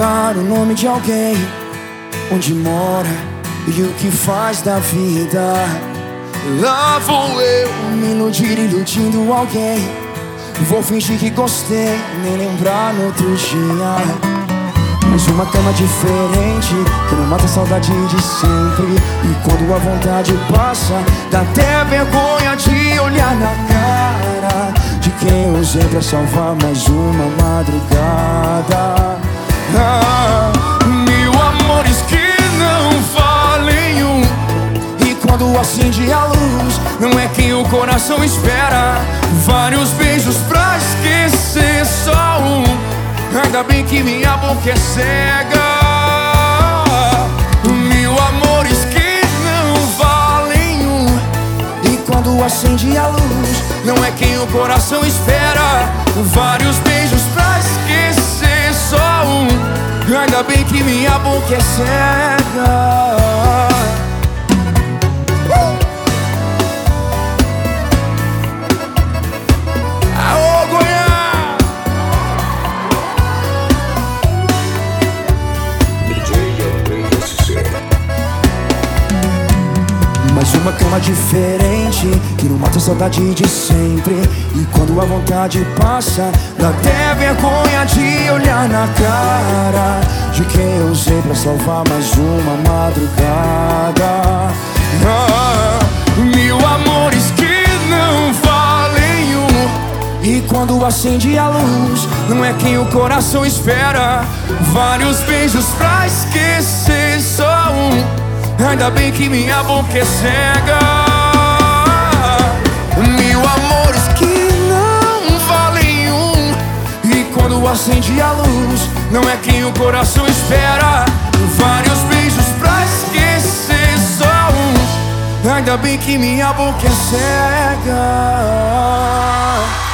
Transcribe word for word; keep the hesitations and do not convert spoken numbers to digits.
perguntar o nome de alguém, onde mora e o que faz da vida. Lá vou eu me iludir iludindo alguém. Vou fingir que gostei, nem lembrar no outro dia. Mas uma cama diferente, que não mata a saudade de sempre. E quando a vontade passa, dá até vergonha de olhar na cara de quem eu usei pra salvar mais uma madrugada. Ah, mil amores que não valem um. E quando acende a luz, não é quem o coração espera. Vários beijos pra esquecer só um. Ainda bem que minha boca é cega. Mil amores que não valem um. E quando acende a luz, não é quem o coração espera. Vários beijos pra esquecer só um. Ainda bem que minha boca é cega. Mas uma cama diferente, que não mata a saudade de sempre. E quando a vontade passa, dá até vergonha de olhar na cara de quem eu usei pra salvar mais uma madrugada. Ah, mil amores que não valem um. E quando acende a luz, não é quem o coração espera. Vários beijos pra esquecer só um. Ainda bem que minha boca é cega. Mil amores que não valem um. E quando acende a luz, não é quem o coração espera. Vários beijos pra esquecer só um. Ainda bem que minha boca é cega.